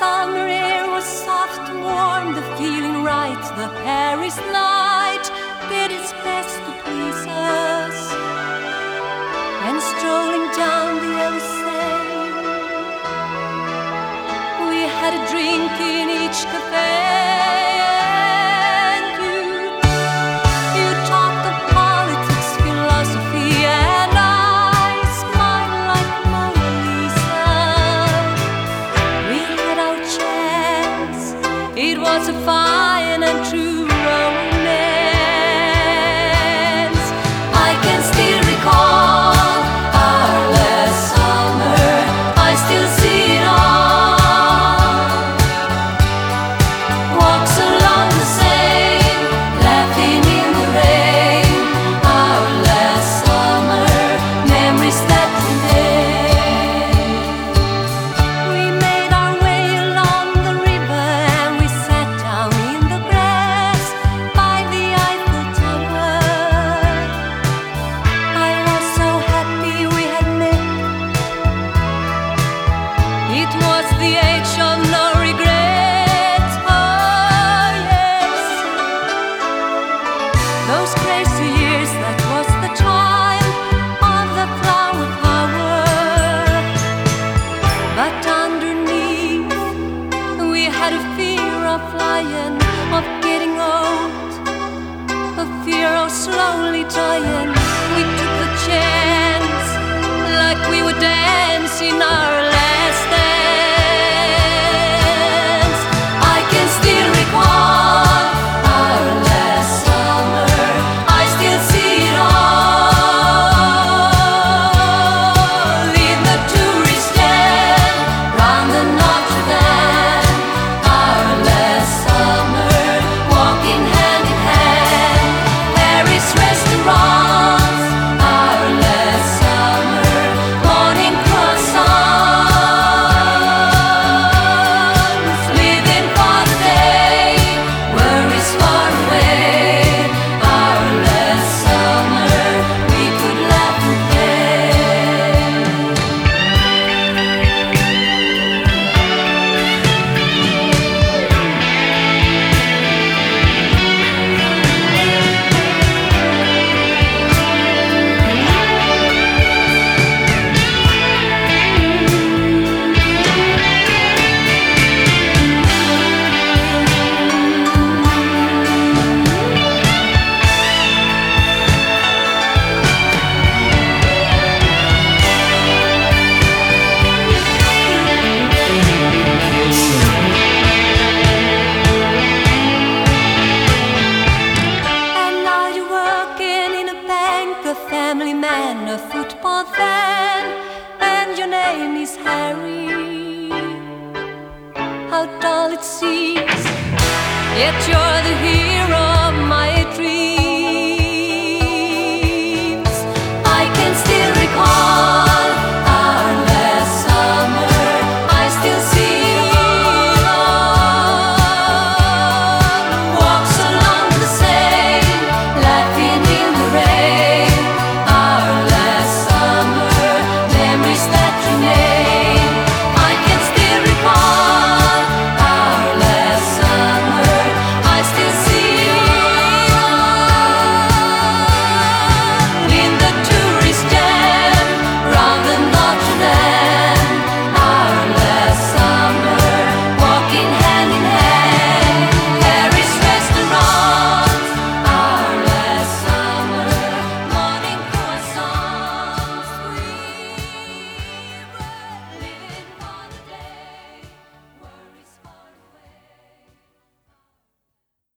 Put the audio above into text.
summer air was soft and warm, the feeling right, the Paris night did its best to please us. And strolling down the Elysee, we had a drink in each cafe. And you talked of politics, philosophy, and I smiled like Mona Lisa. We had our chance, it was a fine and true romance. I can still recall our last summer, I still see it all. Walks along the Seine, laughing in the rain. Our last summer, memories that remain. We made our way along the river and we sat down in the grass by the Eiffel Tower. I was so happy we had met. It was the age of no regrets. Oh yes, those crazy years, that was the time of the flower power. But underneath, we had a fear of flying, of getting old, a fear of slowly dying. We took the chance, like we were dancing our last dance. I can still recall our last summer, I still see it all. In the tourist stand, round the Notre Dame. Our last summer, walking hand in hand. Paris restaurants. Our last summer, morning croissants. Living for the day, worries far away. Our last summer, we could laugh and play. And now you're working in a bank, a family man, a football fan, and your name is Harry. How dull it seems, yet you're the hero